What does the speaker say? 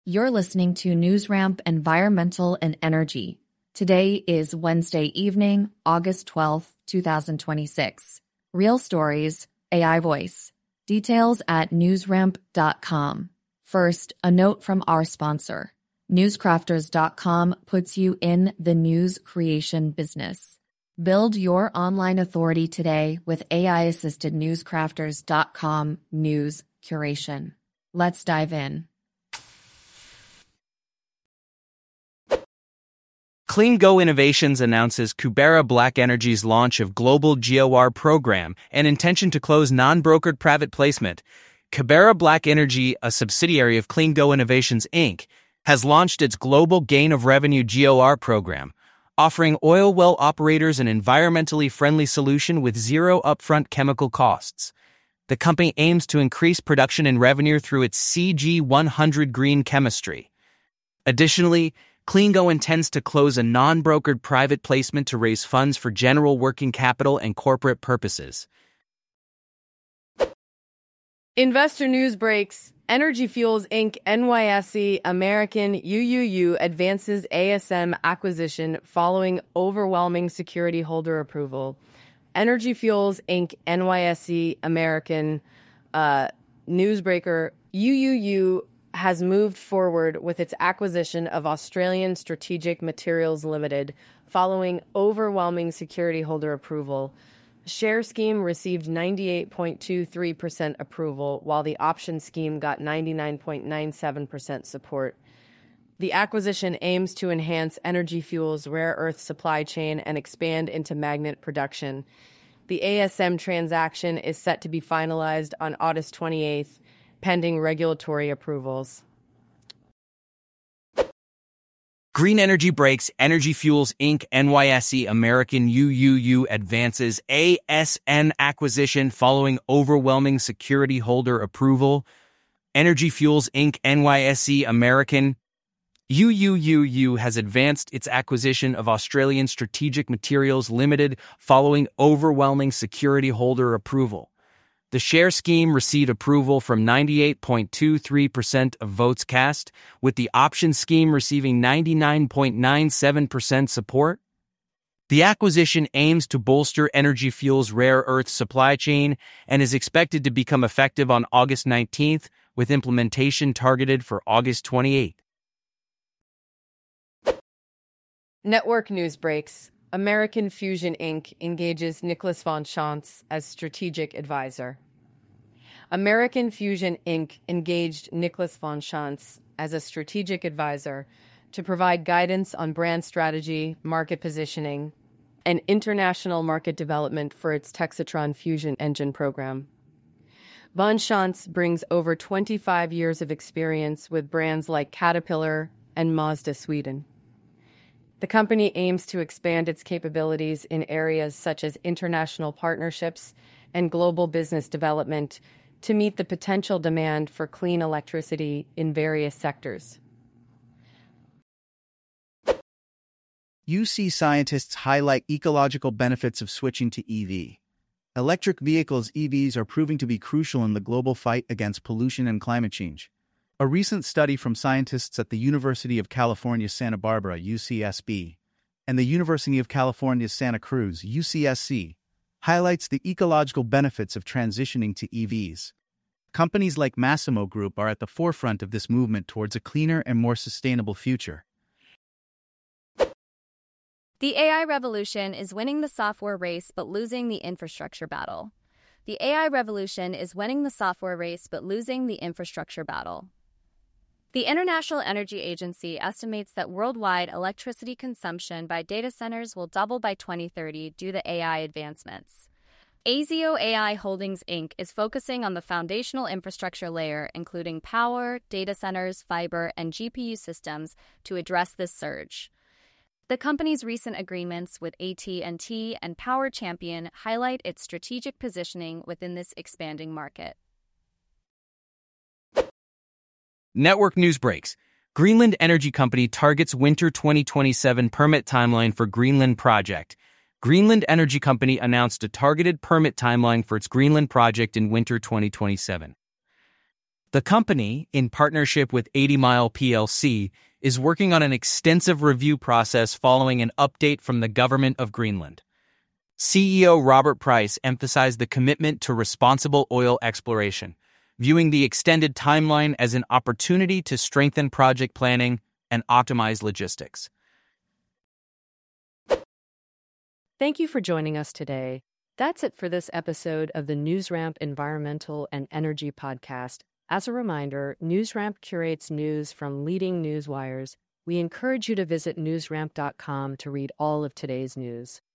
You're listening to NewsRamp Environmental and Energy. Today is Wednesday evening, August 12th, 2026. Real stories, AI voice. Details at newsramp.com. First, a note from our sponsor. Newscrafters.com puts you in the news creation business. Build your online authority today with AI-assisted newscrafters.com news curation. Let's dive in. CleanGo Innovations announces Cubera Black Energy's launch of Global GOR program and intention to close non-brokered private placement. Cubera Black Energy, a subsidiary of CleanGo Innovations Inc., has launched its Global Gain of Revenue GOR program, offering oil well operators an environmentally friendly solution with zero upfront chemical costs. The company aims to increase production and revenue through its CG100 green chemistry. Additionally, CleanGo intends to close a non-brokered private placement to raise funds for general working capital and corporate purposes. Investor news breaks. Energy Fuels Inc. NYSE American UUU advances ASM acquisition following overwhelming security holder approval. Energy Fuels Inc. NYSE American newsbreaker UUU has moved forward with its acquisition of Australian Strategic Materials Limited following overwhelming security holder approval. The share scheme received 98.23% approval, while the option scheme got 99.97% support. The acquisition aims to enhance Energy Fuels' rare earth supply chain and expand into magnet production. The ASM transaction is set to be finalized on August 28th, pending regulatory approvals. Green Energy breaks. Energy Fuels Inc. NYSE American UUU advances ASN acquisition following overwhelming security holder approval. Energy Fuels Inc. NYSE American UUUU has advanced its acquisition of Australian Strategic Materials Limited following overwhelming security holder approval. The share scheme received approval from 98.23% of votes cast, with the option scheme receiving 99.97% support. The acquisition aims to bolster Energy Fuels' rare earth supply chain and is expected to become effective on August 19th, with implementation targeted for August 28th. Network news breaks. American Fusion Inc. engages Nicholas von Schantz as strategic advisor. American Fusion Inc. engaged Nicholas von Schantz as a strategic advisor to provide guidance on brand strategy, market positioning, and international market development for its Texatron fusion engine program. Von Schantz brings over 25 years of experience with brands like Caterpillar and Mazda Sweden. The company aims to expand its capabilities in areas such as international partnerships and global business development to meet the potential demand for clean electricity in various sectors. UC scientists highlight ecological benefits of switching to EV. Electric vehicles (EVs) are proving to be crucial in the global fight against pollution and climate change. A recent study from scientists at the University of California, Santa Barbara, UCSB, and the University of California, Santa Cruz, UCSC, highlights the ecological benefits of transitioning to EVs. Companies like Masimo Group are at the forefront of this movement towards a cleaner and more sustainable future. The AI revolution is winning the software race but losing the infrastructure battle. The AI revolution is winning the software race but losing the infrastructure battle. The International Energy Agency estimates that worldwide electricity consumption by data centers will double by 2030 due to AI advancements. AZO AI Holdings Inc. is focusing on the foundational infrastructure layer, including power, data centers, fiber, and GPU systems, to address this surge. The company's recent agreements with AT&T and Power Champion highlight its strategic positioning within this expanding market. Network news breaks. Greenland Energy Company targets winter 2027 permit timeline for Greenland project. Greenland Energy Company announced a targeted permit timeline for its Greenland project in winter 2027. The company, in partnership with 80 Mile plc, is working on an extensive review process following an update from the government of Greenland. CEO Robert Price emphasized the commitment to responsible oil exploration, viewing the extended timeline as an opportunity to strengthen project planning and optimize logistics. Thank you for joining us today. That's it for this episode of the NewsRamp Environmental and Energy Podcast. As a reminder, NewsRamp curates news from leading news wires. We encourage you to visit newsramp.com to read all of today's news.